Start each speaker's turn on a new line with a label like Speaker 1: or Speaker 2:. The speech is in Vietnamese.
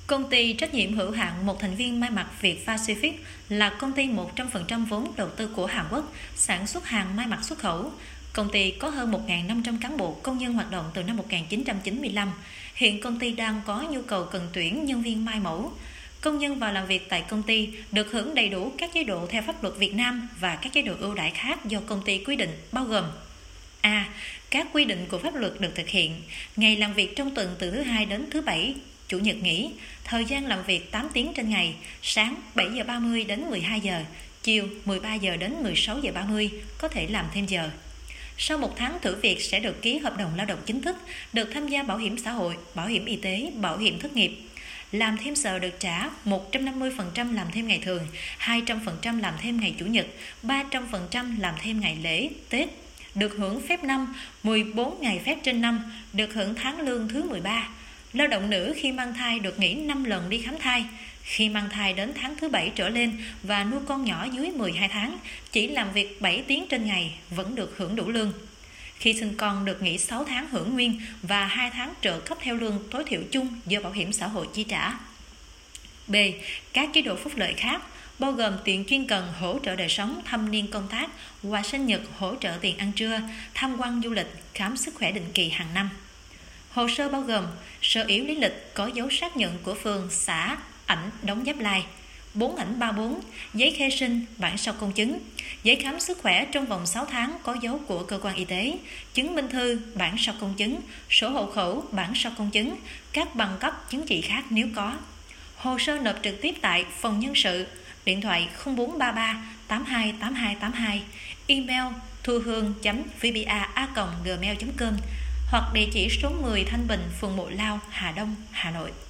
Speaker 1: Công ty trách nhiệm hữu hạn một thành viên may mặc Việt Pacific là công ty 100% vốn đầu tư của Hàn Quốc, sản xuất hàng may mặc xuất khẩu. Công ty có hơn 1.500 cán bộ công nhân hoạt động từ năm 1995. Hiện công ty đang có nhu cầu cần tuyển nhân viên may mẫu. Công nhân vào làm việc tại công ty được hưởng đầy đủ các chế độ theo pháp luật Việt Nam và các chế độ ưu đãi khác do công ty quy định, bao gồm: A. Các quy định của pháp luật được thực hiện. Ngày làm việc trong tuần từ thứ Hai đến thứ Bảy, Chủ nhật nghỉ. Thời gian làm việc 8 tiếng trên ngày, sáng 7 giờ 30 đến 12 giờ, chiều 13 giờ đến 16 giờ 30, có thể làm thêm giờ. Sau 1 tháng thử việc sẽ được ký hợp đồng lao động chính thức, được tham gia bảo hiểm xã hội, bảo hiểm y tế, bảo hiểm thất nghiệp. Làm thêm giờ được trả 150% làm thêm ngày thường, 200% làm thêm ngày Chủ nhật, 300% làm thêm ngày lễ, Tết. Được hưởng phép năm, 14 ngày phép trên năm, được hưởng tháng lương thứ 13. Lao động nữ khi mang thai được nghỉ 5 lần đi khám thai. Khi mang thai đến tháng thứ 7 trở lên và nuôi con nhỏ dưới 12 tháng, chỉ làm việc 7 tiếng trên ngày vẫn được hưởng đủ lương. Khi sinh con được nghỉ 6 tháng hưởng nguyên và 2 tháng trợ cấp theo lương tối thiểu chung do bảo hiểm xã hội chi trả. B. Các chế độ phúc lợi khác, bao gồm tiền chuyên cần hỗ trợ đời sống, thâm niên công tác, quà sinh nhật hỗ trợ tiền ăn trưa, tham quan du lịch, khám sức khỏe định kỳ hàng năm. Hồ sơ bao gồm sơ yếu lý lịch có dấu xác nhận của phường, xã, ảnh đóng giáp lai, 4 ảnh 34, giấy khai sinh, bản sao công chứng, giấy khám sức khỏe trong vòng 6 tháng có dấu của cơ quan y tế, chứng minh thư, bản sao công chứng, sổ hộ khẩu, bản sao công chứng, các bằng cấp chứng chỉ khác nếu có. Hồ sơ nộp trực tiếp tại phòng nhân sự, điện thoại 0433 82 82 82, email thuhương.vba@gmail.com hoặc địa chỉ số 10 Thanh Bình, phường Mộ Lao, Hà Đông, Hà Nội.